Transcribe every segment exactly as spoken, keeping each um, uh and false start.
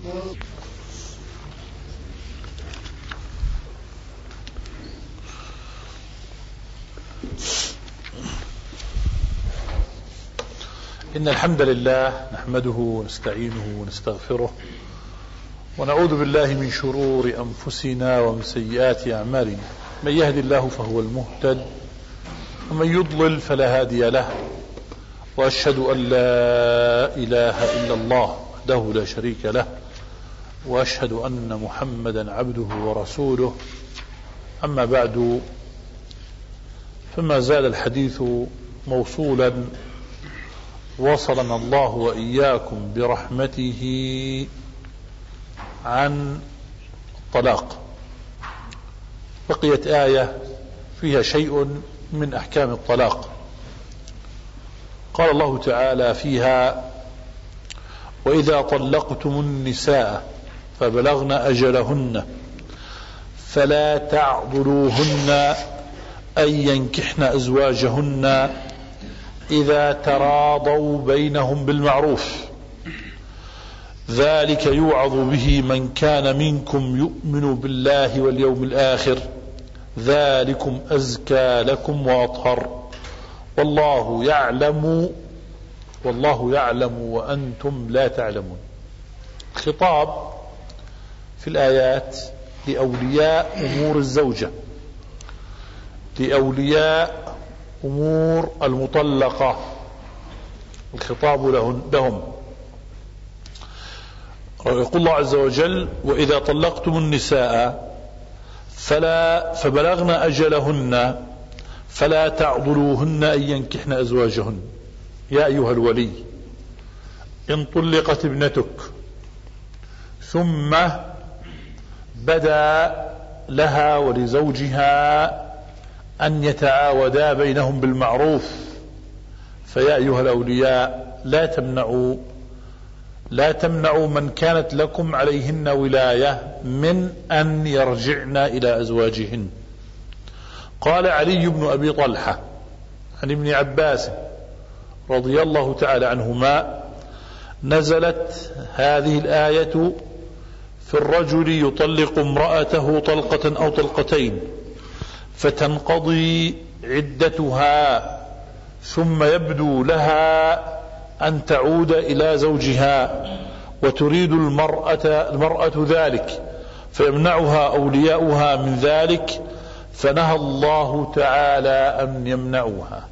إن الحمد لله نحمده ونستعينه ونستغفره ونعوذ بالله من شرور أنفسنا ومن سيئات أعمالنا. من يهد الله فهو المهتد ومن يضلل فلا هادي له، وأشهد أن لا إله إلا الله وحده لا شريك له، وأشهد أن محمدا عبده ورسوله. أما بعد، فما زال الحديث موصولا وصلنا الله وإياكم برحمته عن الطلاق. بقيت آية فيها شيء من أحكام الطلاق. قال الله تعالى فيها: وإذا طلقتم النساء فبلغن أجلهن فلا تعضلوهن أن ينكحن أزواجهن إذا تراضوا بينهم بالمعروف، ذلك يوعظ به من كان منكم يؤمن بالله واليوم الآخر، ذلكم أزكى لكم وأطهر، والله يعلم والله يعلم وأنتم لا تعلمون. خطاب في الآيات لأولياء أمور الزوجة، لأولياء أمور المطلقة، الخطاب لهم. يقول الله عز وجل: وإذا طلقتم النساء فلا فبلغن أجلهن فلا تعضلوهن أن ينكحن أزواجهن. يا أيها الولي، إن طلقت ابنتك ثم بدا لها ولزوجها أن يتعاودا بينهم بالمعروف، فيا أيها الأولياء لا تمنعوا لا تمنعوا من كانت لكم عليهن ولاية من أن يرجعن إلى أزواجهن. قال علي بن أبي طلحة عن ابن عباس رضي الله تعالى عنهما: نزلت هذه الآية في الرجل يطلق امرأته طلقة أو طلقتين فتنقضي عدتها ثم يبدو لها أن تعود إلى زوجها وتريد المرأة, المرأة ذلك، فيمنعها أولياؤها من ذلك، فنهى الله تعالى أن يمنعوها.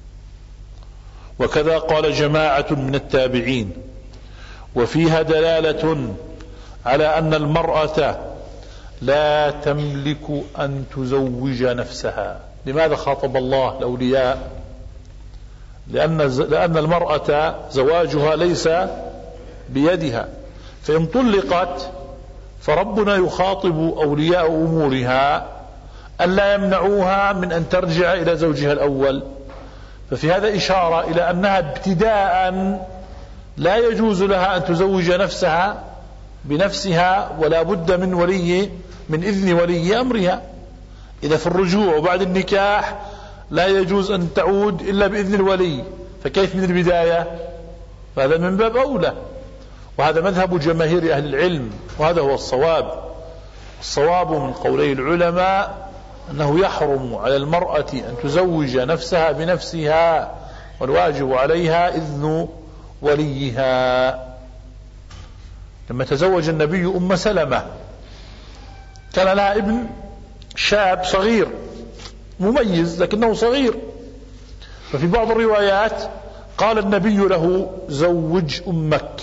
وكذا قال جماعة من التابعين. وفيها دلالة على أن المرأة لا تملك أن تزوج نفسها. لماذا خاطب الله الأولياء؟ لأن, لأن المرأة زواجها ليس بيدها، فإن طلقت فربنا يخاطب أولياء أمورها أن لا يمنعوها من أن ترجع إلى زوجها الأول. ففي هذا إشارة إلى أنها ابتداء لا يجوز لها أن تزوج نفسها بنفسها، ولا بد من ولي من إذن ولي أمرها. إذا في الرجوع وبعد النكاح لا يجوز أن تعود إلا بإذن الولي، فكيف من البداية؟ فهذا من باب أولى، وهذا مذهب جماهير أهل العلم، وهذا هو الصواب. الصواب من قولي العلماء أنه يحرم على المرأة أن تزوج نفسها بنفسها، والواجب عليها إذن وليها. لما تزوج النبي أم سلمة كان لها ابن شاب صغير مميز لكنه صغير، ففي بعض الروايات قال النبي له: زوج أمك،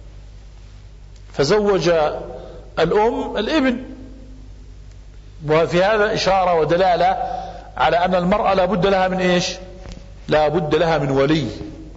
فزوج الأم الابن. وفي هذا إشارة ودلالة على أن المرأة لا بد لها من إيش؟ لا بد لها من ولي.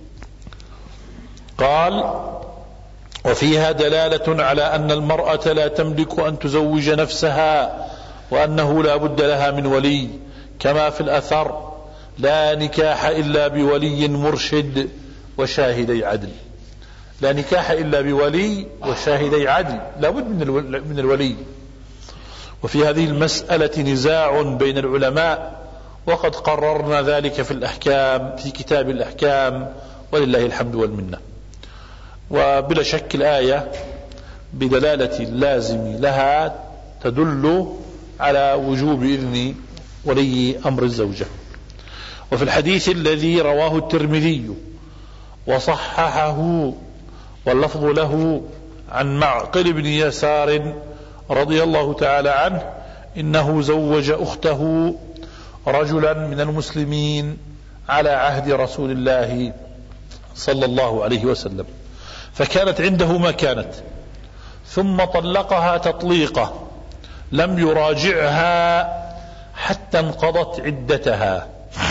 قال: وفيها دلالة على أن المرأة لا تملك أن تزوج نفسها، وأنه لا بد لها من ولي، كما في الأثر: لا نكاح إلا بولي مرشد وشاهدي عدل. لا نكاح إلا بولي وشاهدي عدل، لا بد من الولي. وفي هذه المسألة نزاع بين العلماء، وقد قررنا ذلك في الأحكام في كتاب الأحكام، ولله الحمد والمنة. وبلا شك الآية بدلالة اللازم لها تدل على وجوب إذن ولي أمر الزوجة. وفي الحديث الذي رواه الترمذي وصححه واللفظ له عن معقل بن يسار رضي الله تعالى عنه إنه زوج أخته رجلا من المسلمين على عهد رسول الله صلى الله عليه وسلم، فكانت عنده ما كانت، ثم طلقها تطليقة لم يراجعها حتى انقضت عدتها،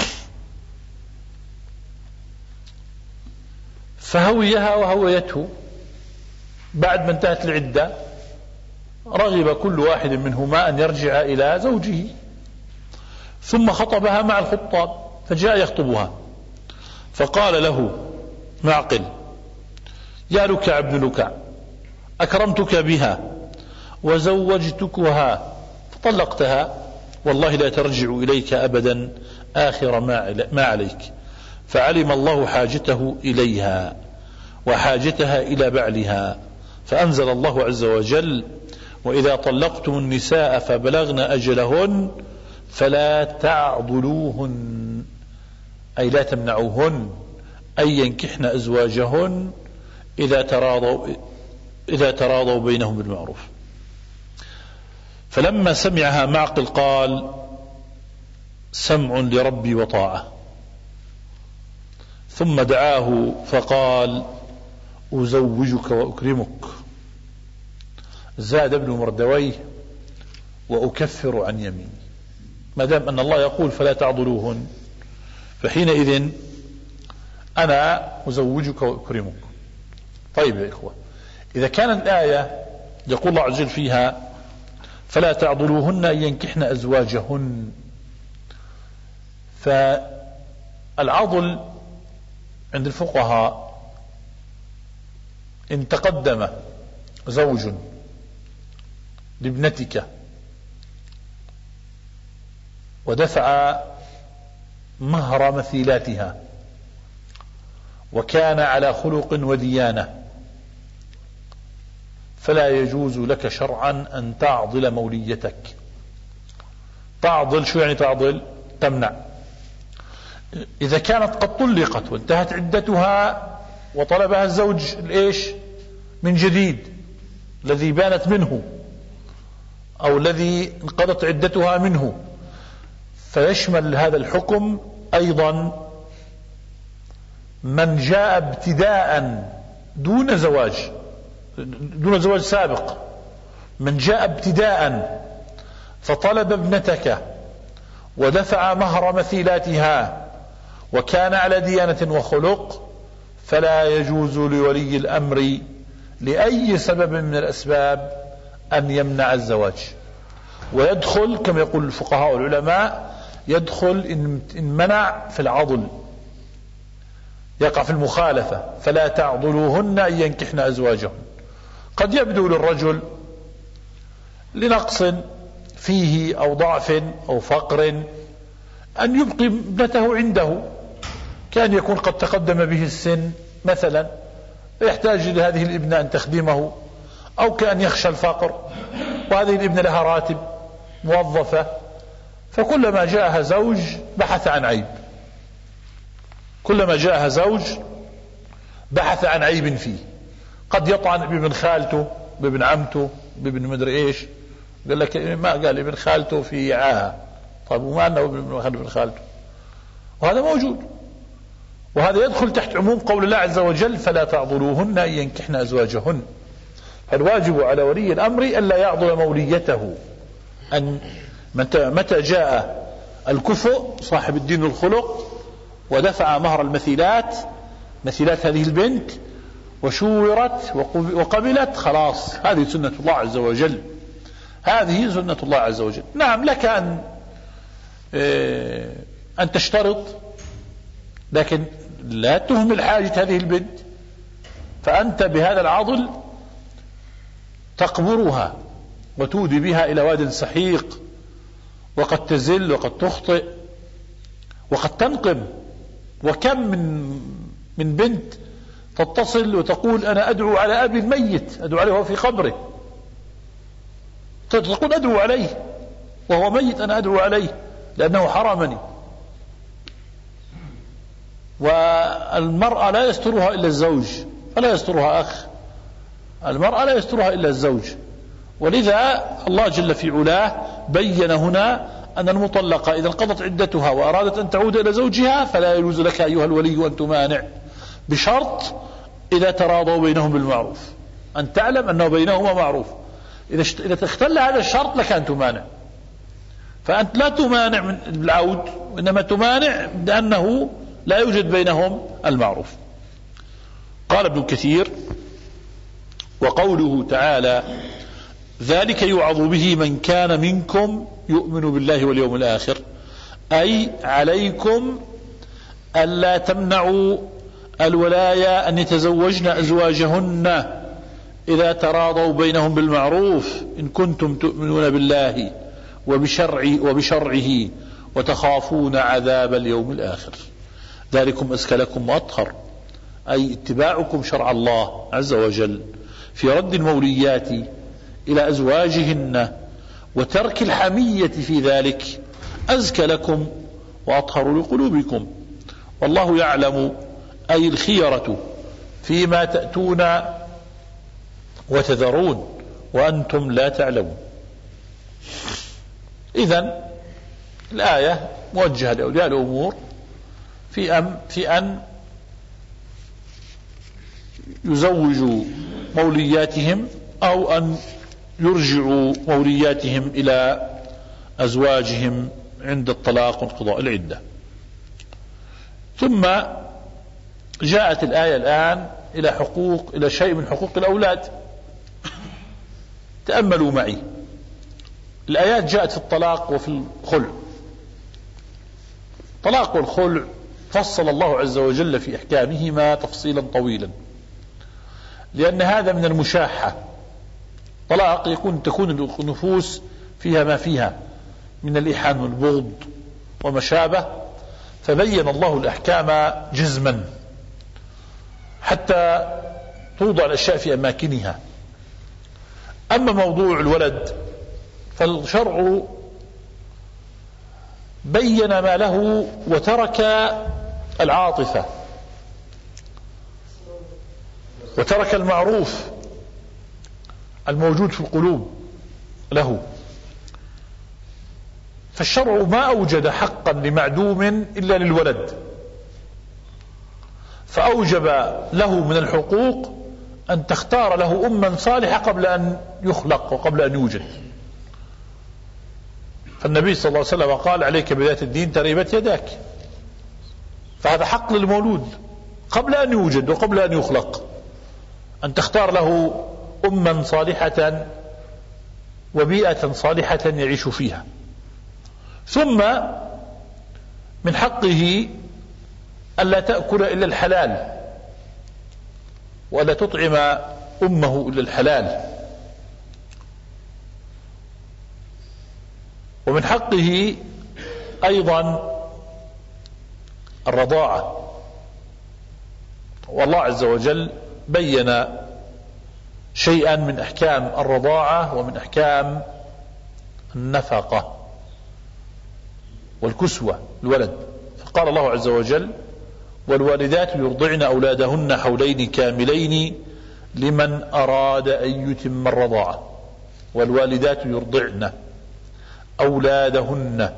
فهويها وهويته. بعد ما انتهت العدة رغب كل واحد منهما أن يرجع إلى زوجه، ثم خطبها مع الخطاب، فجاء يخطبها فقال له معقل: يا لكع ابن لكع، أكرمتك بها وزوجتكها فطلقتها، والله لا ترجع إليك أبدا آخر ما عليك. فعلم الله حاجته إليها وحاجتها إلى بعلها، فأنزل الله عز وجل: وإذا طلقتم النساء فبلغن أجلهن فلا تعضلوهن، أي لا تمنعوهن أن ينكحن أزواجهن إذا تراضوا, إذا تراضوا بينهم بالمعروف. فلما سمعها معقل قال: سمع لربي وطاعة. ثم دعاه فقال: أزوجك وأكرمك. زاد ابن مردويه: وأكفر عن يميني. ما دام أن الله يقول فلا تعضلوهن، فحينئذ أنا أزوجك وأكرمك. طيب يا إخوة، إذا كانت الآية يقول الله عز وجل فيها فلا تعضلوهن أن ينكحن أزواجهن، فالعضل عند الفقهاء إن تقدم زوج لابنتك ودفع مهر مثيلاتها وكان على خلق وديانة، فلا يجوز لك شرعا أن تعضل موليتك. تعضل شو يعني تعضل؟ تمنع. إذا كانت قد طلقت وانتهت عدتها وطلبها الزوج الإيش من جديد الذي بانت منه أو الذي انقضت عدتها منه، فيشمل هذا الحكم أيضا من جاء ابتداء دون زواج دون زواج سابق. من جاء ابتداء فطلب ابنتك ودفع مهر مثيلاتها وكان على ديانة وخلق، فلا يجوز لولي الأمر لأي سبب من الأسباب أن يمنع الزواج. ويدخل كما يقول الفقهاء والعلماء، يدخل إن منع في العضل، يقع في المخالفة. فلا تعضلوهن أن ينكحن أزواجهن. قد يبدو للرجل لنقص فيه أو ضعف أو فقر أن يبقي ابنته عنده، كان يكون قد تقدم به السن مثلا يحتاج لهذه الابنة أن تخدمه، أو كان يخشى الفقر وهذه الابنة لها راتب موظفة، فكلما جاءها زوج بحث عن عيب، كلما جاءها زوج بحث عن عيب فيه. قد يطعن بابن خالته بابن عمته بابن مدري ايش، قال لك ما قال ابن خالته في عاهة، طيب وما أنه ابن خالته؟ وهذا موجود، وهذا يدخل تحت عموم قول الله عز وجل فلا تعضلوهن أن ينكحن أزواجهن. فالواجب على ولي الأمر ألا يعضل موليته، أن متى جاء الكفء صاحب الدين والخلق ودفع مهر المثيلات مثيلات هذه البنت وشورت وقبلت، خلاص هذه سنة الله عز وجل، هذه سنة الله عز وجل. نعم لك أن أن تشترط، لكن لا تهمل حاجة هذه البنت، فأنت بهذا العضل تقبرها وتودي بها إلى واد سحيق، وقد تزل وقد تخطئ وقد تنقم. وكم من من بنت تتصل وتقول أنا أدعو على أبي الميت، أدعو عليه وهو في قبره، تقول أدعو عليه وهو ميت، أنا أدعو عليه لأنه حرمني. والمرأة لا يسترها إلا الزوج، فلا يسترها أخ، المرأة لا يسترها إلا الزوج. ولذا الله جل في علاه بين هنا أن المطلقة إذا انقضت عدتها وأرادت أن تعود إلى زوجها فلا يجوز لك أيها الولي أن تمانع، بشرط إذا تراضوا بينهم بالمعروف، أن تعلم أنه بينهما معروف. إذا إذا اختل هذا الشرط لك أن تمانع، فأنت لا تمانع من العود، وإنما تمانع لأنه لا يوجد بينهم المعروف. قال ابن كثير: وقوله تعالى: ذلك يوعظ به من كان منكم يؤمن بالله واليوم الآخر، أي عليكم ألا تمنعوا الولايا أن يتزوجن أزواجهن إذا تراضوا بينهم بالمعروف إن كنتم تؤمنون بالله وبشرعه, وبشرعه وتخافون عذاب اليوم الآخر، ذلكم أزكى لكم وأطهر، أي اتباعكم شرع الله عز وجل في رد الموليات إلى أزواجهن وترك الحمية في ذلك أزكى لكم وأطهر لقلوبكم، والله يعلم، أي الخيرة فيما تأتون وتذرون وأنتم لا تعلمون. إذن الآية موجهة لأولياء الأمور في أم في أن يزوجوا مولياتهم أو أن يرجعوا مولياتهم إلى أزواجهم عند الطلاق وانقضاء العدة. ثم جاءت الآية الآن إلى حقوق إلى شيء من حقوق الأولاد. تأملوا معي، الآيات جاءت في الطلاق وفي الخلع. الطلاق والخلع فصل الله عز وجل في إحكامهما تفصيلا طويلا، لأن هذا من المشاحة. طلاق يكون تكون النفوس فيها ما فيها من الإيحان والبغض وما شابه، فبين الله الأحكام جزما حتى توضع الأشياء في أماكنها. أما موضوع الولد فالشرع بين ما له وترك العاطفة وترك المعروف الموجود في القلوب له. فالشرع ما أوجد حقا لمعدوم إلا للولد، فأوجب له من الحقوق أن تختار له أما صالحة قبل أن يخلق وقبل أن يوجد. فالنبي صلى الله عليه وسلم قال: عليك بذات الدين تربت يداك. فهذا حق للمولود قبل أن يوجد وقبل أن يخلق، أن تختار له أما صالحة وبيئة صالحة يعيش فيها. ثم من حقه ألا تأكل إلا الحلال، وألا تطعم أمه إلا الحلال. ومن حقه أيضا الرضاعة، والله عز وجل بين شيئا من أحكام الرضاعة ومن أحكام النفقة والكسوة الولد. فقال الله عز وجل: والوالدات يرضعن أولادهن حولين كاملين لمن أراد أن يتم الرضاعة. والوالدات يرضعن أولادهن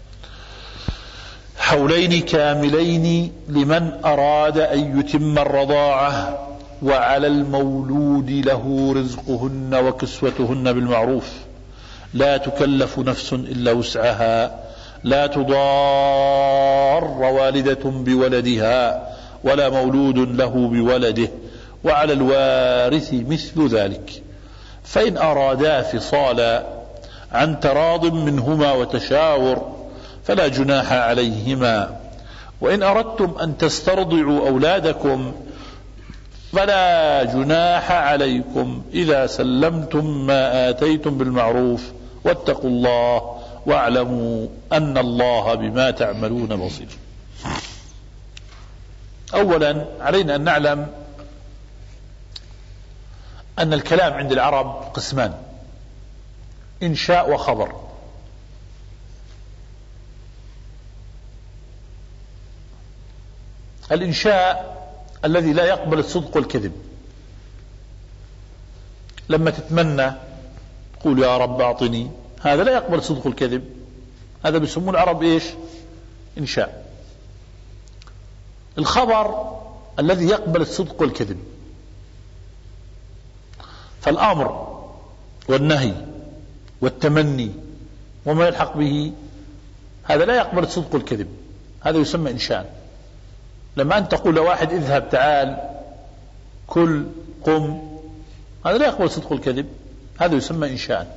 حولين كاملين لمن أراد أن يتم الرضاعة، وعلى المولود له رزقهن وكسوتهن بالمعروف، لا تكلف نفس إلا وسعها، لا تضار والدة بولدها ولا مولود له بولده، وعلى الوارث مثل ذلك، فإن أرادا فصالا عن تراض منهما وتشاور فلا جناح عليهما، وإن أردتم أن تسترضعوا أولادكم فلا جناح عليكم إذا سلمتم ما آتيتم بالمعروف، واتقوا الله واعلموا أن الله بما تعملون بصير. أولا علينا أن نعلم أن الكلام عند العرب قسمان: إنشاء وخبر. الإنشاء الذي لا يقبل الصدق والكذب، لما تتمنى قول يا رب أعطني، هذا لا يقبل الصدق والكذب، هذا بيسموه العرب إيش؟ إنشاء. الخبر الذي يقبل الصدق والكذب، فالأمر والنهي والتمني وما يلحق به هذا لا يقبل الصدق والكذب، هذا يسمى إنشاء. لما أنت تقول لواحد اذهب تعال كل قم، هذا لا يقبل الصدق والكذب، هذا يسمى إنشاء.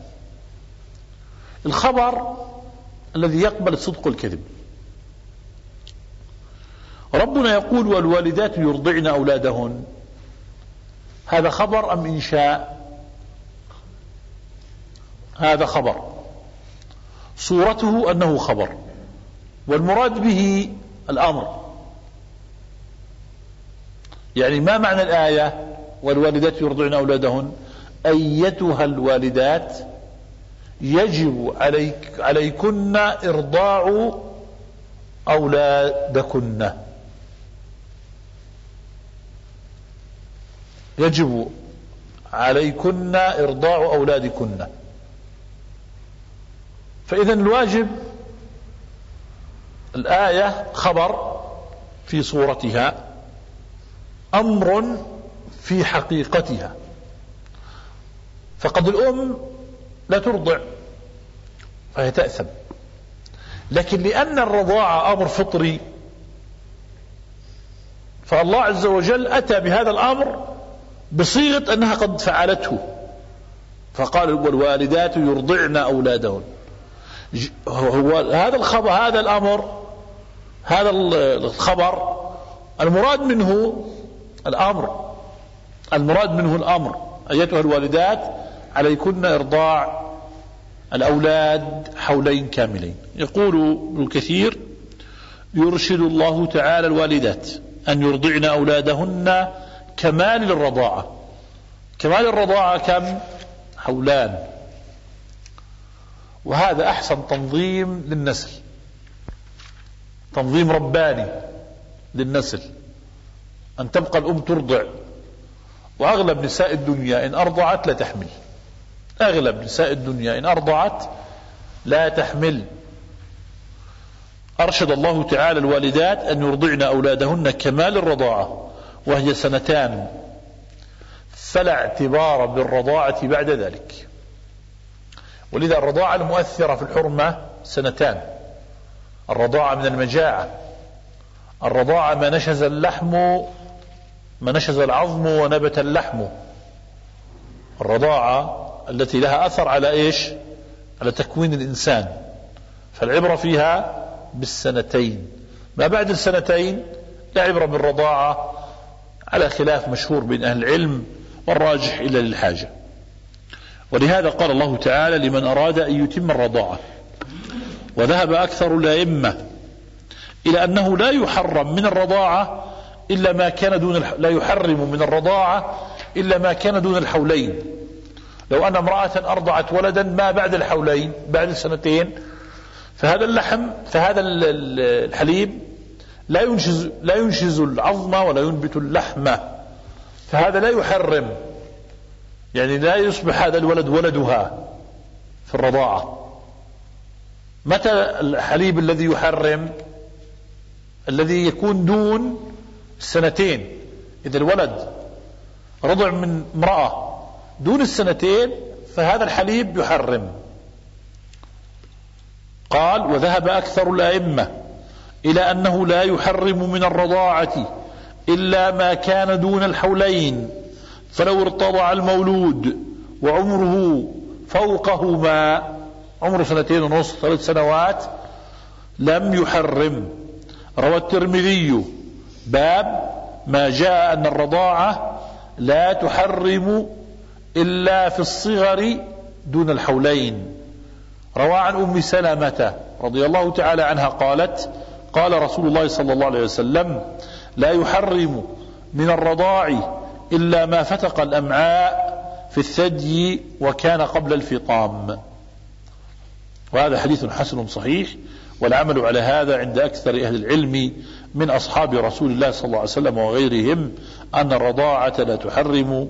الخبر الذي يقبل الصدق والكذب، ربنا يقول والوالدات يرضعن أولادهن، هذا خبر أم إنشاء؟ هذا خبر، صورته أنه خبر، والمراد به الأمر. يعني ما معنى الآية والوالدات يرضعن أولادهن؟ أيتها الوالدات يجب عليك عليكن إرضاع أولادكن، يجب عليكن إرضاع أولادكن. فإذا الواجب، الآية خبر في صورتها، أمر في حقيقتها. فقد الأم لا ترضع فهي تأثم، لكن لأن الرضاعة أمر فطري فالله عز وجل أتى بهذا الأمر بصيغة أنها قد فعلته، فقال والوالدات يرضعن أولادهن. هو هذا الخبر، هذا الأمر، هذا الخبر المراد منه الأمر، المراد منه الأمر أيتها الوالدات عليكن إرضاع الأولاد حولين كاملين. يقول ابن الكثير يرشد الله تعالى الوالدات أن يرضعن أولادهن كمال الرضاعة. كمال الرضاعة كم؟ حولان. وهذا أحسن تنظيم للنسل، تنظيم رباني للنسل، أن تبقى الأم ترضع. وأغلب نساء الدنيا إن أرضعت لا تحمل، أغلب نساء الدنيا إن أرضعت لا تحمل. أرشد الله تعالى الوالدات أن يرضعن أولادهن كمال الرضاعة وهي سنتان، فلا اعتبار بالرضاعة بعد ذلك. ولذا الرضاعة المؤثرة في الحرمة سنتان: الرضاعة من المجاعة، الرضاعة ما نشز اللحم، ما نشز العظم ونبت اللحم، الرضاعة التي لها أثر على إيش؟ على تكوين الإنسان. فالعبرة فيها بالسنتين، ما بعد السنتين لا عبرة بالرضاعة، على خلاف مشهور بين أهل العلم، والراجح إلا للحاجة. ولهذا قال الله تعالى لمن أراد أن يتم الرضاعة. وذهب أكثر الأئمة إلى أنه لا يحرم من الرضاعة إلا ما كان دون الح... لا يحرم من الرضاعة إلا ما كان دون الحولين. لو أن امرأة أرضعت ولدا ما بعد الحولين، بعد السنتين، فهذا اللحم، فهذا الحليب لا ينشز لا ينشز العظم ولا ينبت اللحم، فهذا لا يحرم، يعني لا يصبح هذا الولد ولدها في الرضاعة. متى الحليب الذي يحرم؟ الذي يكون دون السنتين. إذا الولد رضع من امرأة دون السنتين فهذا الحليب يحرم. قال وذهب أكثر الأئمة إلى أنه لا يحرم من الرضاعة إلا ما كان دون الحولين، فلو ارتضع المولود وعمره فوقهما، عمره سنتين ونصف ثلاث سنوات، لم يحرم. روى الترمذي باب ما جاء أن الرضاعة لا تحرم إلا في الصغر دون الحولين. روى عن أم سلمة رضي الله تعالى عنها قالت قال رسول الله صلى الله عليه وسلم لا يحرم من الرضاع إلا ما فتق الأمعاء في الثدي وكان قبل الفطام. وهذا حديث حسن صحيح، والعمل على هذا عند أكثر أهل العلم من أصحاب رسول الله صلى الله عليه وسلم وغيرهم أن الرضاعة لا تحرم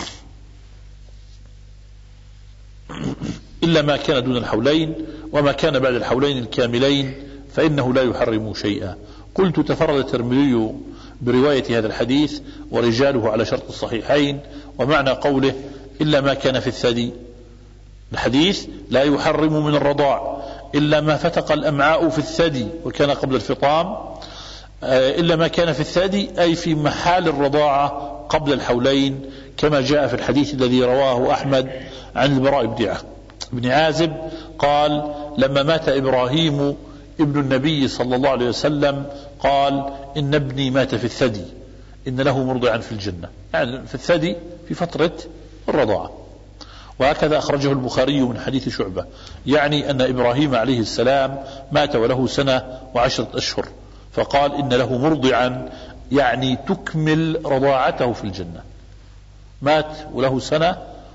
إلا ما كان دون الحولين، وما كان بعد الحولين الكاملين فإنه لا يحرم شيئا. قلت تفرد الترمذي برواية هذا الحديث ورجاله على شرط الصحيحين. ومعنى قوله إلا ما كان في الثدي، الحديث لا يحرم من الرضاع إلا ما فتق الأمعاء في الثدي وكان قبل الفطام، إلا ما كان في الثدي أي في محال الرضاعة قبل الحولين، كما جاء في الحديث الذي رواه أحمد عن البراء بن عازب قال لما مات إبراهيم ابن النبي صلى الله عليه وسلم قال إن ابني مات في الثدي إن له مرضعا في الجنة، يعني في الثدي في فترة الرضاعة. وهكذا أخرجه البخاري من حديث شعبة، يعني أن إبراهيم عليه السلام مات وله سنة وعشرة أشهر، فقال إن له مرضعا يعني تكمل رضاعته في الجنة، مات وله سنة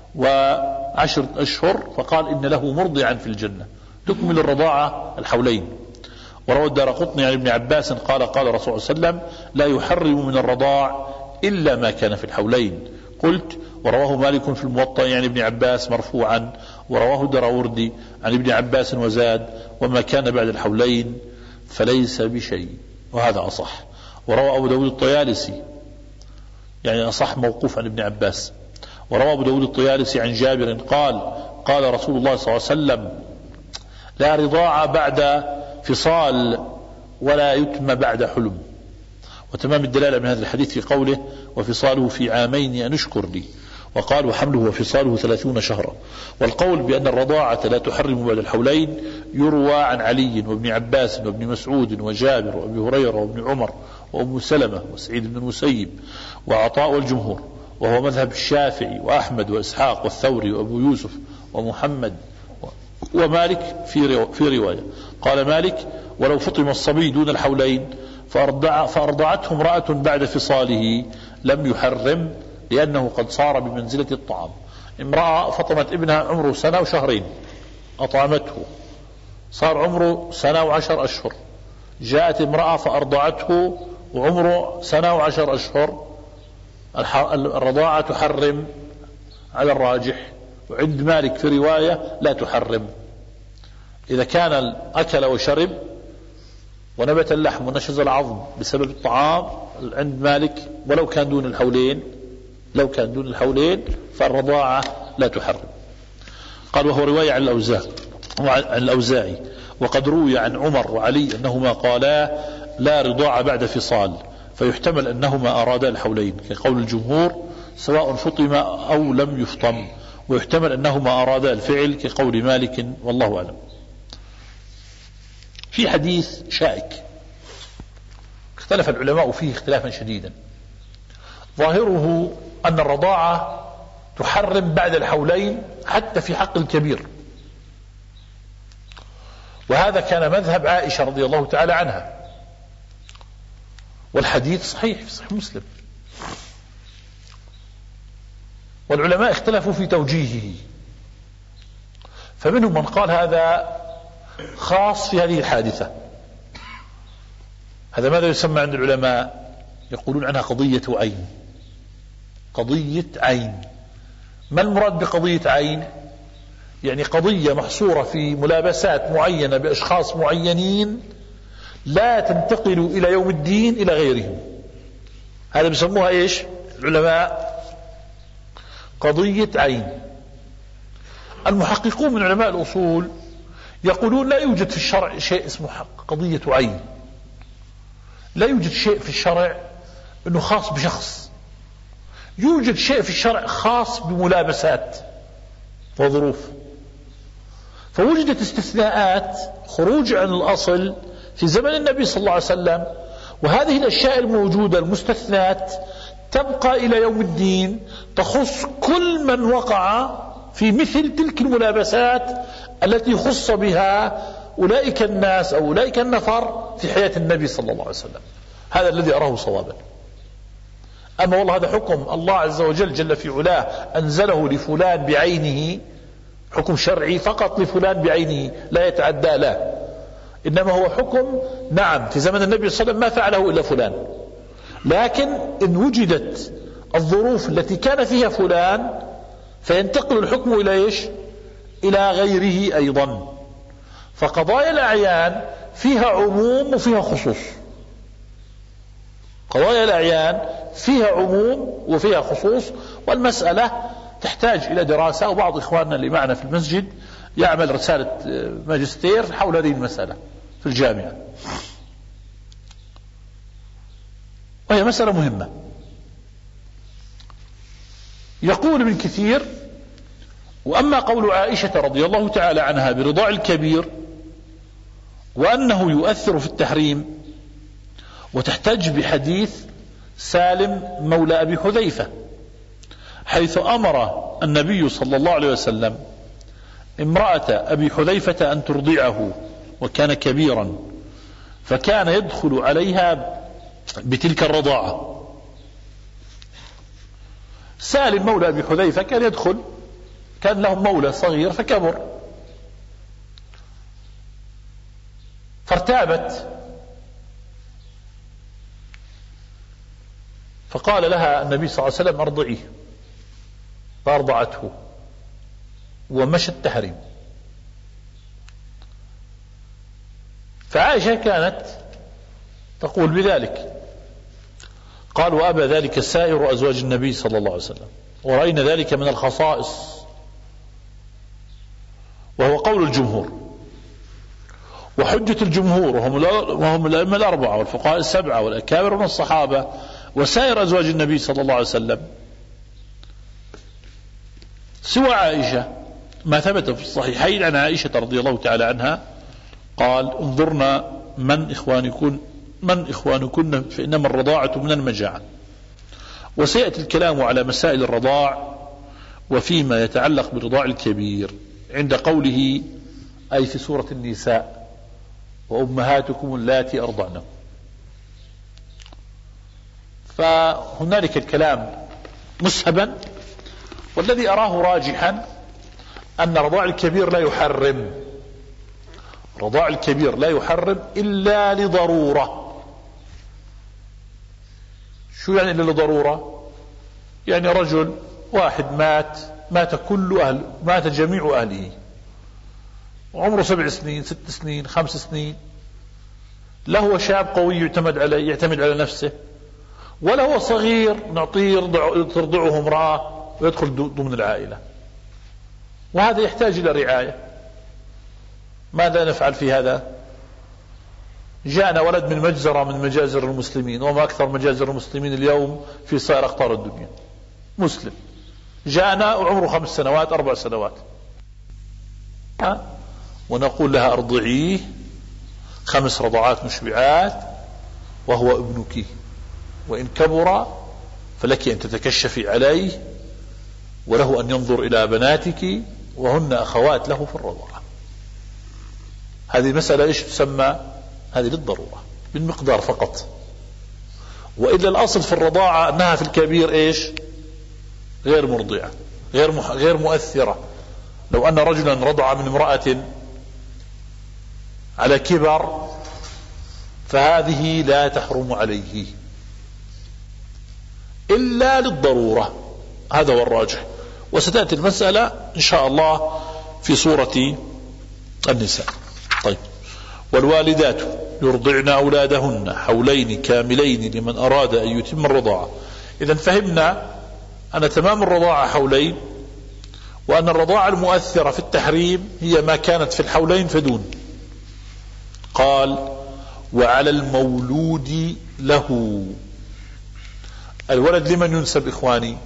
وعشرة أشهر فقال إن له مرضعا في الجنة تكمل الرضاعة الحولين. وروى الدارقطني عن ابن عباس قال قال رسول الله صلى الله عليه وسلم لا يحرم من الرضاع إلا ما كان في الحولين. قلت ورواه مالك في الموطأ عن ابن عباس مرفوعا، ورواه الدراوردي عن ابن عباس وزاد وما كان بعد الحولين فليس بشيء، وهذا أصح. وروى أبو داود الطيالسي يعني أصح موقوف عن ابن عباس. وروى أبو داود الطيالسي عن جابر قال قال رسول الله صلى الله عليه وسلم لا رضاع بعد فصال ولا يتم بعد حلم. وتمام الدلالة من هذا الحديث في قوله وفصاله في عامين أن اشكر لي، وقال وحمله وفصاله ثلاثون شهرا. والقول بأن الرضاعة لا تحرم بعد الحولين يروى عن علي وابن عباس وابن مسعود وجابر وابي هريرة وابن عمر وأم سلمة وسعيد بن المسيب وعطاء والجمهور، وهو مذهب الشافعي وأحمد وإسحاق والثوري وأبو يوسف ومحمد ومالك في في رواية. قال مالك ولو فطم الصبي دون الحولين فأرضع فأرضعته امرأة بعد فصاله لم يحرم، لأنه قد صار بمنزلة الطعام. امرأة فطمت ابنها عمره سنة وشهرين أطعمته، صار عمره سنة وعشر أشهر، جاءت امرأة فأرضعته وعمره سنة وعشر أشهر، الرضاعة تحرم على الراجح. وعند مالك في رواية لا تحرم إذا كان أكل وشرب ونبت اللحم ونشز العظم بسبب الطعام، عند مالك ولو كان دون الحولين لو كان دون الحولين فالرضاعة لا تحرم. قال وهو رواية عن الأوزاعي عن الأوزاعي وقد روي عن عمر وعلي أنهما قالا لا رضاعة بعد فصال، فيحتمل أنهما أرادا الحولين كقول الجمهور سواء فطم أو لم يفطم، ويحتمل أنهما أرادا الفعل كقول مالك والله أعلم. في حديث شائك اختلف العلماء فيه اختلافا شديدا، ظاهره أن الرضاعة تحرم بعد الحولين حتى في حق الكبير، وهذا كان مذهب عائشة رضي الله تعالى عنها، والحديث صحيح في صحيح مسلم. والعلماء اختلفوا في توجيهه، فمنهم من قال هذا خاص في هذه الحادثة. هذا ماذا يسمى عند العلماء؟ يقولون عنها قضية عين. قضية عين. ما المراد بقضية عين؟ يعني قضية محصورة في ملابسات معينة بأشخاص معينين لا تنتقل إلى يوم الدين إلى غيرهم. هذا بيسموها إيش العلماء؟ قضية عين. المحققون من علماء الأصول يقولون لا يوجد في الشرع شيء اسمه قضية عين، لا يوجد شيء في الشرع أنه خاص بشخص، يوجد شيء في الشرع خاص بملابسات وظروف. فوجدت استثناءات خروج عن الأصل في زمن النبي صلى الله عليه وسلم، وهذه الأشياء الموجودة المستثنات تبقى إلى يوم الدين، تخص كل من وقع في مثل تلك الملابسات التي خص بها أولئك الناس أو أولئك النفر في حياة النبي صلى الله عليه وسلم. هذا الذي أراه صوابا. أما والله هذا حكم الله عز وجل جل في علاه أنزله لفلان بعينه، حكم شرعي فقط لفلان بعينه لا يتعدى له، إنما هو حكم نعم في زمن النبي صلى الله عليه وسلم ما فعله إلا فلان، لكن إن وجدت الظروف التي كان فيها فلان فينتقل الحكم إلى إيش؟ إلى غيره أيضا. فقضايا الأعيان فيها عموم وفيها خصوص، قضايا الأعيان فيها عموم وفيها خصوص، والمسألة تحتاج إلى دراسة، وبعض إخواننا اللي معنا في المسجد يعمل رسالة ماجستير حول هذه المسألة في الجامعة، وهي مسألة مهمة. يقول ابن كثير: وأما قول عائشة رضي الله تعالى عنها برضاع الكبير وأنه يؤثر في التحريم، وتحتج بحديث سالم مولى أبي حذيفة حيث أمر النبي صلى الله عليه وسلم امرأة أبي حذيفة أن ترضعه وكان كبيرا، فكان يدخل عليها بتلك الرضاعة. سالم مولى أبي حذيفة كان يدخل، كان له مولى صغير فكبر، فارتابت، فقال لها النبي صلى الله عليه وسلم: ارضعيه، فارضعته ومشى التحريم. فعائشة كانت تقول بذلك. قال: وأبى ذلك سائر أزواج النبي صلى الله عليه وسلم، ورأينا ذلك من الخصائص، وهو قول الجمهور. وحجة الجمهور وهم الأئمة الأربعة والفقهاء السبعة والأكابر من الصحابة وسائر أزواج النبي صلى الله عليه وسلم سوى عائشة ما ثبت في الصحيحين عن عائشة رضي الله تعالى عنها قال: انظرنا من إخوانكن من إخوانكن فإنما الرضاعة من المجاعة. وسيأتي الكلام على مسائل الرضاع وفيما يتعلق برضاع الكبير عند قوله أي في سورة النساء: وأمهاتكم اللاتي أرضعنكم. فهنالك الكلام مسهبا، والذي أراه راجحا أن رضاع الكبير لا يحرم، رضاع الكبير لا يحرم إلا لضرورة. شو يعني إلا لضرورة؟ يعني رجل واحد مات مات كل أهل مات جميع أهله، وعمره سبع سنين ست سنين خمس سنين، لا هو شاب قوي يعتمد عليه يعتمد على نفسه، ولا هو صغير نعطيه ترضعه امرأة ويدخل ضمن العائلة، وهذا يحتاج إلى رعاية. ماذا نفعل في هذا؟ جاءنا ولد من مجزرة من مجازر المسلمين، وما أكثر مجازر المسلمين اليوم في سائر أقطار الدنيا، مسلم جاءنا وعمره خمس سنوات أربع سنوات، ونقول لها ارضعيه خمس رضعات مشبعات وهو ابنك، وإن كبر فلك أن تتكشفي عليه، وله أن ينظر إلى بناتك وهن أخوات له في الرضاعة. هذه مسألة إيش تسمى؟ هذه للضرورة بالمقدار فقط، وإلا الأصل في الرضاعة أنها في الكبير إيش؟ غير مرضعة، غير مح... غير مؤثرة. لو أن رجلا رضع من امرأة على كبر فهذه لا تحرم عليه إلا للضرورة، هذا هو الراجح. وستأتي المسألة إن شاء الله في سورة النساء. طيب: والوالدات يرضعن أولادهن حولين كاملين لمن أراد أن يتم الرضاعة. إذا فهمنا أن تمام الرضاعة حولين، وأن الرضاعة المؤثرة في التحريم هي ما كانت في الحولين فدون. قال: وعلى المولود له. الولد لمن ينسب إخواني؟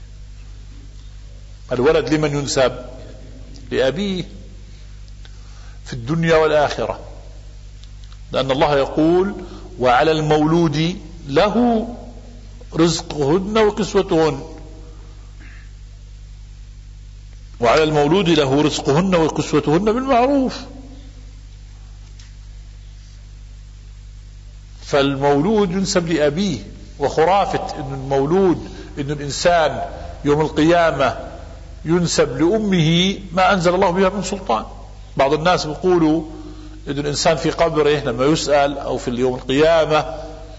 الولد لمن ينسب؟ لأبيه في الدنيا والآخرة، لأن الله يقول: وعلى المولود له رزقهن وكسوتهن. وعلى المولود له رزقهن وكسوتهن بالمعروف. فالمولود ينسب لأبيه وخرافة إن المولود إن الإنسان يوم القيامة ينسب لأمه ما أنزل الله بها من سلطان. بعض الناس يقولوا إن الإنسان في قبره لما يسأل أو في اليوم القيامة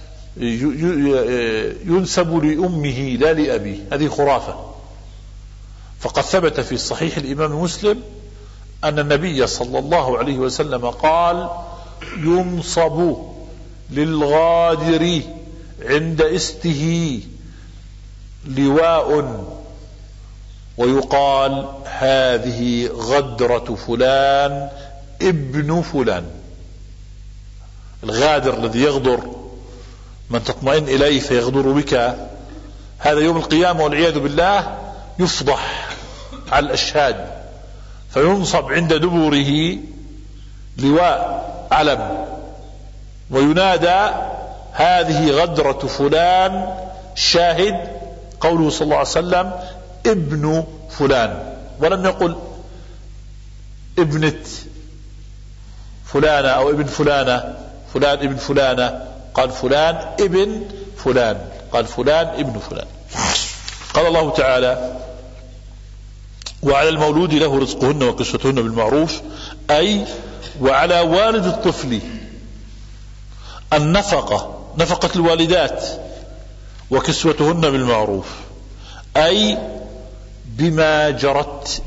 ينسب لأمه لا لأبيه، هذه خرافة. فقد ثبت في صحيح الإمام مسلم أن النبي صلى الله عليه وسلم قال: ينصب للغادر عند استه لواء ويقال هذه غدرة فلان ابن فلان. الغادر الذي يغدر من تطمئن إليه فيغدر بك، هذا يوم القيامة والعياذ بالله يفضح على الأشهاد، فينصب عند دبره لواء علم وينادى هذه غدرة فلان، شاهد قوله صلى الله عليه وسلم ابن فلان، ولم يقل ابنة فلانة أو ابن فلانة، فلان ابن فلانة، قال فلان ابن فلان، قال فلان ابن فلان. قال الله تعالى: وعلى المولود له رزقهن وكسوتهن بالمعروف، أي وعلى والد الطفل النفقة، نفقة الوالدات، وكسوتهن بالمعروف، أي بما جرت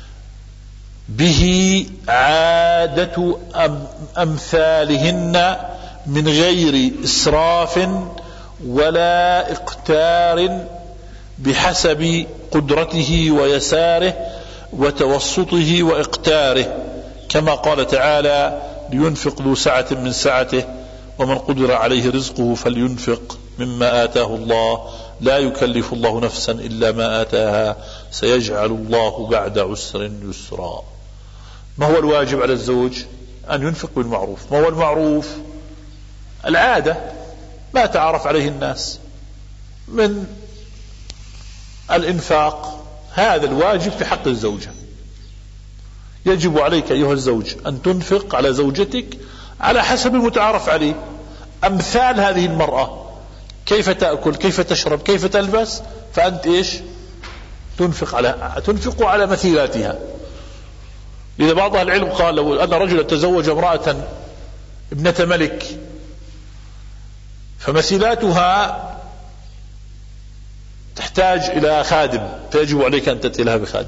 به عادة أمثالهن من غير إسراف ولا إقتار، بحسب قدرته ويساره وتوسطه وإقتاره، كما قال تعالى: لينفق ذو سعة من سعته ومن قدر عليه رزقه فلينفق مما آتاه الله لا يكلف الله نفسا إلا ما آتاها سيجعل الله بعد عسر يسرا. ما هو الواجب على الزوج؟ أن ينفق بالمعروف. ما هو المعروف؟ العادة، ما تعرف عليه الناس من الإنفاق، هذا الواجب في حق الزوجة. يجب عليك أيها الزوج أن تنفق على زوجتك على حسب المتعارف عليه. أمثال هذه المرأة كيف تأكل، كيف تشرب، كيف تلبس، فأنت إيش تنفق على تنفق على مثيلاتها. إذا بعض أهل العلم قال لو أن رجلا تزوج امرأة ابنة ملك فمثيلاتها تحتاج إلى خادم، فيجب عليك أن تأتي لها بخادم،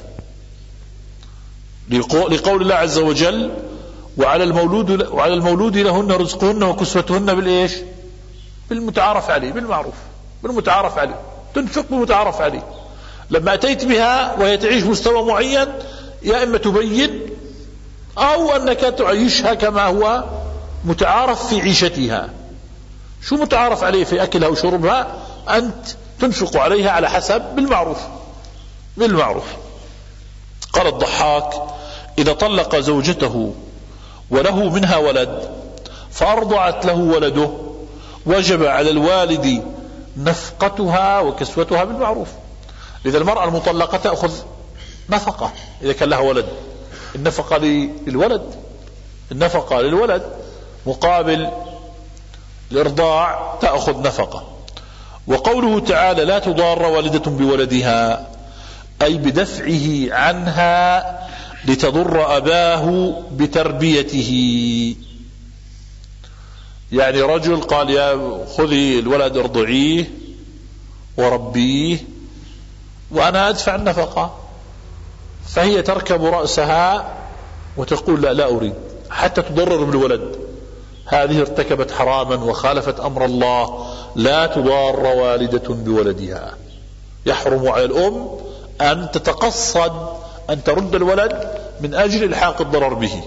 لقول الله عز وجل: وعلى المولود وعلى المولود لهن رزقهن وكسوتهن بالإيش؟ بالمتعارف عليه، بالمعروف، بالمتعارف عليه، تنفق بالمتعارف عليه. لما أتيت بها وهي تعيش مستوى معين، يا إما تبين أو أنك تعيشها كما هو متعارف في عيشتها. شو متعارف عليه في أكلها وشربها؟ أنت تنفق عليها على حسب بالمعروف، بالمعروف. قال الضحاك: إذا طلق زوجته وله منها ولد فأرضعت له ولده وجب على الوالد نفقتها وكسوتها بالمعروف. لذا المرأة المطلقة تأخذ نفقة إذا كان لها ولد، النفقة للولد، النفقة للولد مقابل الإرضاع تأخذ نفقة. وقوله تعالى: لا تضار والدة بولدها، أي بدفعه عنها لتضر أباه بتربيته. يعني رجل قال: يا خذي الولد ارضعيه وربيه وأنا أدفع النفقة، فهي تركب رأسها وتقول: لا لا أريد، حتى تضرر بالولد. هذه ارتكبت حراما وخالفت أمر الله. لا تضار والدة بولدها. يحرم على الأم أن تتقصد أن ترد الولد من أجل إلحاق الضرر به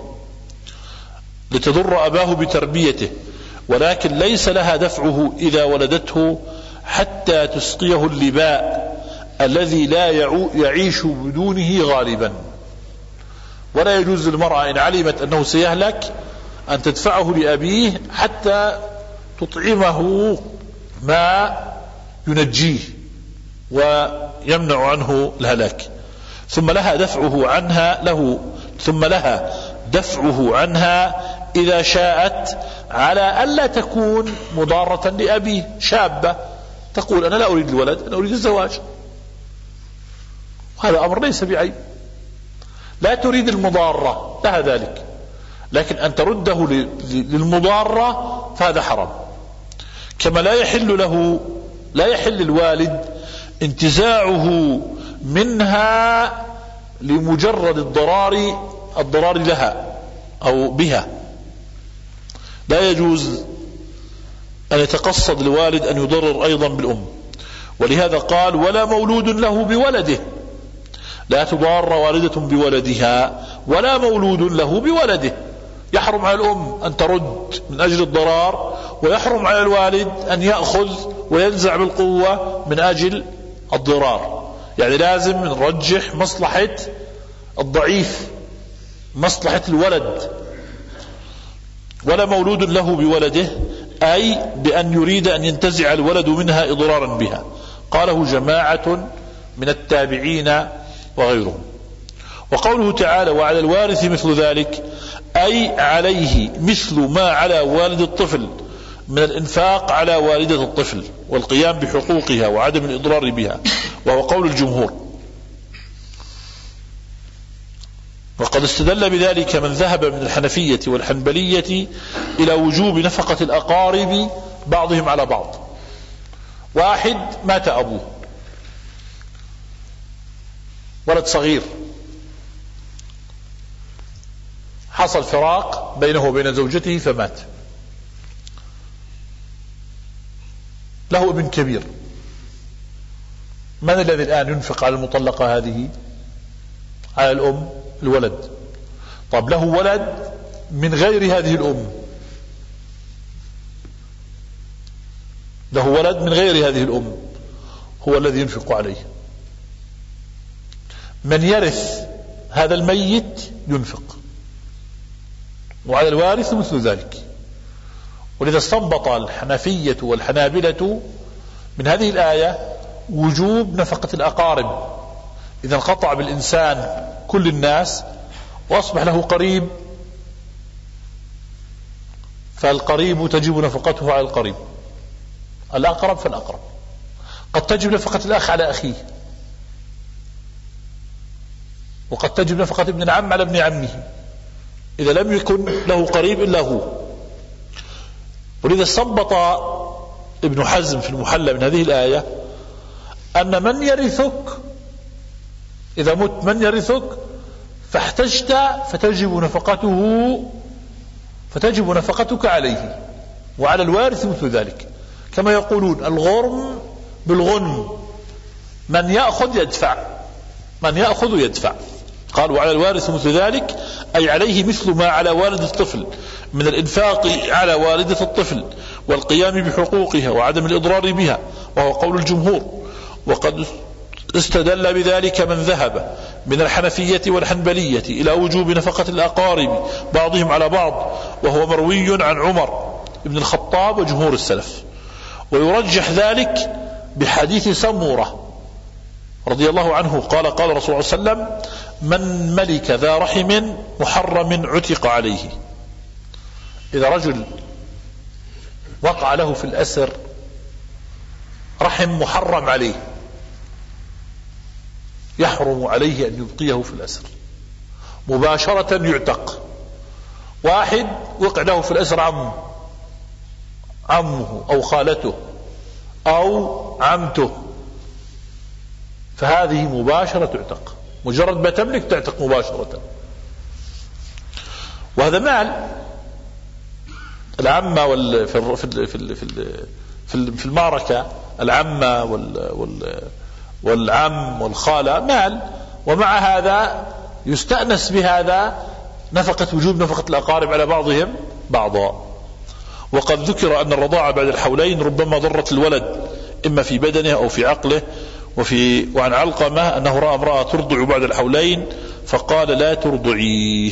لتضر أباه بتربيته، ولكن ليس لها دفعه إذا ولدته حتى تسقيه اللباء الذي لا يعيش بدونه غالبا. ولا يجوز للمرأة إن علمت أنه سيهلك أن تدفعه لأبيه حتى تطعمه ما ينجيه ويمنع عنه الهلاك. ثم لها دفعه عنها له ثم لها دفعه عنها إذا شاءت، على ألا تكون مضارة لأبيه. شابة تقول أنا لا أريد الولد، أنا أريد الزواج، وهذا أمر ليس بعيب. لا تريد المضارة لها ذلك، لكن أن ترده للمضارة فهذا حرام. كما لا يحل له لا يحل الوالد انتزاعه منها لمجرد الضرار الضرار لها أو بها. لا يجوز أن يتقصد الوالد أن يضرر أيضا بالأم، ولهذا قال ولا مولود له بولده، لا تضار والدة بولدها ولا مولود له بولده. يحرم على الأم أن ترد من أجل الضرار، ويحرم على الوالد أن يأخذ وينزع بالقوة من أجل الضرار. يعني لازم نرجح مصلحة الضعيف، مصلحة الولد. ولا مولود له بولده أي بأن يريد أن ينتزع الولد منها إضرارا بها. قاله جماعة من التابعين وغيرهم. وقوله تعالى وعلى الوارث مثل ذلك أي عليه مثل ما على والد الطفل من الإنفاق على والدة الطفل والقيام بحقوقها وعدم الإضرار بها، وهو قول الجمهور. وقد استدل بذلك من ذهب من الحنفية والحنبلية إلى وجوب نفقة الأقارب بعضهم على بعض. واحد مات أبوه، ولد صغير، حصل فراق بينه وبين زوجته فمات، له ابن كبير، من الذي الآن ينفق على المطلقة هذه؟ على الأم، الولد. طب له ولد من غير هذه الأم، له ولد من غير هذه الأم، هو الذي ينفق عليه. من يرث هذا الميت ينفق، وعلى الوارث مثل ذلك. ولذا استنبط الحنفية والحنابلة من هذه الآية وجوب نفقة الأقارب. إذا انقطع بالإنسان كل الناس وأصبح له قريب، فالقريب تجب نفقته على القريب، الأقرب فالأقرب. قد تجب نفقة الأخ على أخيه، وقد تجب نفقة ابن العم على ابن عمه إذا لم يكن له قريب إلا هو. ولذا استنبط ابن حزم في المحلى من هذه الآية أن من يرثك إذا مت من يرثك فاحتجت فتجب نفقته فتجب نفقتك عليه، وعلى الوارث مثل ذلك. كما يقولون الغرم بالغنم، من يأخذ يدفع، من يأخذ يدفع. قال وعلى الوارث مثل ذلك أي عليه مثل ما على والد الطفل من الإنفاق على والدة الطفل والقيام بحقوقها وعدم الإضرار بها، وهو قول الجمهور. وقد استدل بذلك من ذهب من الحنفية والحنبلية إلى وجوب نفقة الأقارب بعضهم على بعض، وهو مروي عن عمر بن الخطاب وجمهور السلف. ويرجح ذلك بحديث سمورة رضي الله عنه قال قال رسول الله صلى الله عليه وسلم من ملك ذا رحم محرم عتق عليه. إذا رجل وقع له في الأسر رحم محرم عليه، يحرم عليه أن يبقيه في الأسر مباشرة يعتق. واحد وقع له في الأسر عمه عمه أو خالته أو عمته، فهذه مباشرة تعتق، مجرد ما تملك تعتق مباشرة. وهذا مال العمة وال في في في في المعركة، العمة وال وال والعم والخالة مال، ومع هذا يستأنس بهذا نفقة وجوب نفقة الأقارب على بعضهم بعضا. وقد ذكر أن الرضاعة بعد الحولين ربما ضرت الولد إما في بدنه أو في عقله. وفي وعن علقمة أنه رأى امرأة ترضع بعد الحولين فقال لا ترضعيه.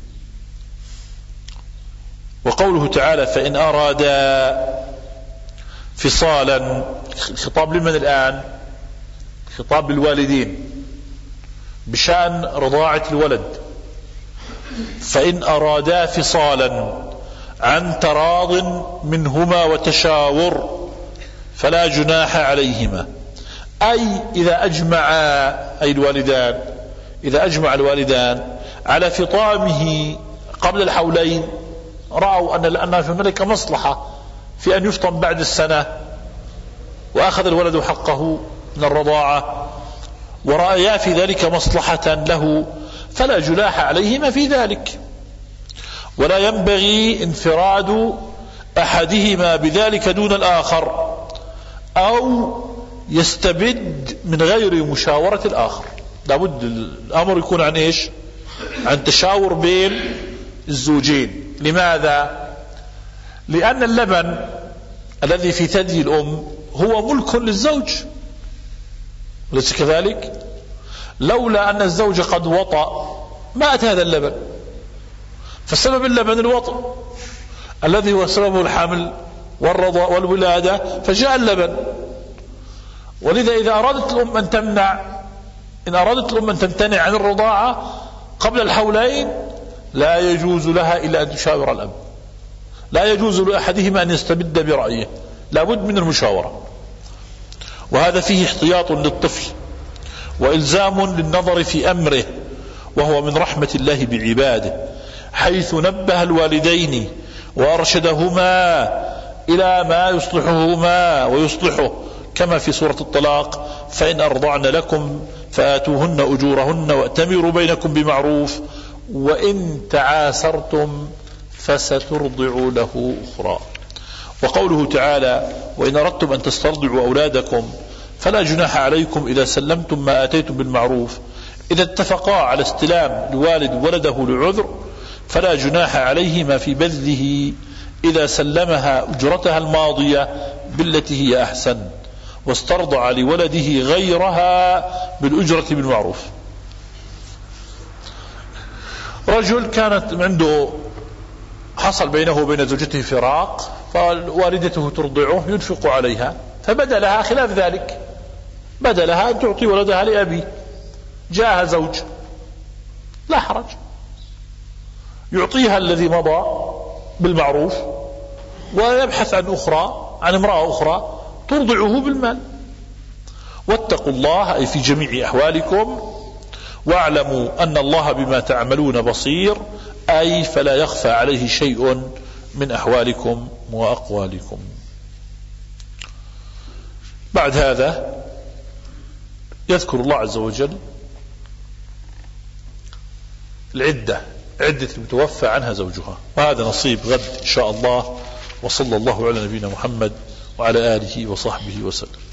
وقوله تعالى فإن أرادا فصالا، خطاب لمن الآن؟ خطاب للوالدين بشأن رضاعة الولد. فإن أرادا فصالا عن تراض منهما وتشاور فلا جناح عليهما. أي إذا أجمع أي الوالدان إذا أجمع الوالدان على فطامه قبل الحولين، رأوا أن لأن في هنالك مصلحة في أن يفطم بعد السنة، وأخذ الولد حقه من الرضاعة، ورأيا في ذلك مصلحة له، فلا جناح عليهما في ذلك. ولا ينبغي انفراد أحدهما بذلك دون الآخر، أو يستبد من غير مشاورة الآخر. لابد الأمر يكون عن إيش؟ عن تشاور بين الزوجين. لماذا؟ لأن اللبن الذي في ثدي الأم هو ملك للزوج، أليس كذلك؟ لولا أن الزوج قد وطأ ما أتى هذا اللبن، فسبب اللبن الوطأ الذي هو سبب الحمل والرضاع والولادة، فجاء اللبن. ولذا إذا أرادت الأم أن تمنع إن أرادت الأم أن تمتنع عن الرضاعة قبل الحولين لا يجوز لها إلا أن تشاور الأب، لا يجوز لأحدهما أن يستبد برأيه، لابد من المشاورة. وهذا فيه احتياط للطفل وإلزام للنظر في أمره، وهو من رحمة الله بعباده، حيث نبه الوالدين وأرشدهما إلى ما يصلحهما ويصلحه، كما في سورة الطلاق: فإن أرضعن لكم فآتوهن أجورهن وأتمروا بينكم بمعروف وإن تعاسرتم فسترضع له أخرى. وقوله تعالى: وإن أردتم أن تسترضعوا أولادكم فلا جناح عليكم إذا سلمتم ما آتيتم بالمعروف. إذا اتفقا على استلام الوالد ولده لعذر فلا جناح عليهما في بذله إذا سلمها أجرتها الماضية بالتي هي أحسن، واسترضع لولده غيرها بالأجرة بالمعروف. رجل كانت عنده حصل بينه وبين زوجته فراق، فوالدته ترضعه ينفق عليها، فبدأ لها خلاف ذلك، بدأ لها أن تعطي ولدها لأبي. جاءها زوج لا حرج، يعطيها الذي مضى بالمعروف ويبحث عن أخرى عن امرأة أخرى ترضعه بالمال. واتقوا الله أي في جميع أحوالكم، واعلموا أن الله بما تعملون بصير، أي فلا يخفى عليه شيء من أحوالكم وأقوالكم. بعد هذا يذكر الله عز وجل العدة، عدة المتوفى عنها زوجها، وهذا نصيب غد إن شاء الله. وصلى الله على نبينا محمد وعلى آله وصحبه وسلم.